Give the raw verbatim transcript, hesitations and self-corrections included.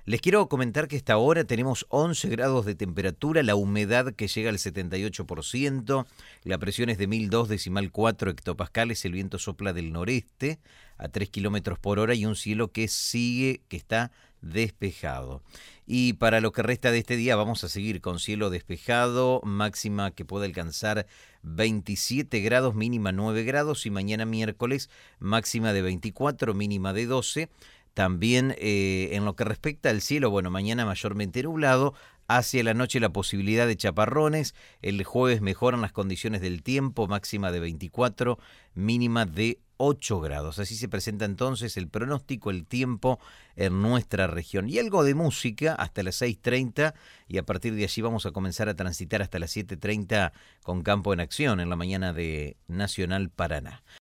Les quiero comentar que esta hora tenemos once grados de temperatura, la humedad que llega al setenta y ocho por ciento, la presión es de mil dos decimal cuatro hectopascales, el viento sopla del noreste a tres kilómetros por hora y un cielo que sigue, que está despejado. Y para lo que resta de este día vamos a seguir con cielo despejado, máxima que puede alcanzar veintisiete grados, mínima nueve grados, y mañana miércoles máxima de veinticuatro, mínima de doce. También eh, en lo que respecta al cielo, bueno, mañana mayormente nublado, hacia la noche la posibilidad de chaparrones, el jueves mejoran las condiciones del tiempo, máxima de veinticuatro, mínima de ocho grados. Así se presenta entonces el pronóstico, el tiempo en nuestra región. Y algo de música hasta las seis treinta, y a partir de allí vamos a comenzar a transitar hasta las siete treinta con Campo en Acción en la mañana de Nacional Paraná.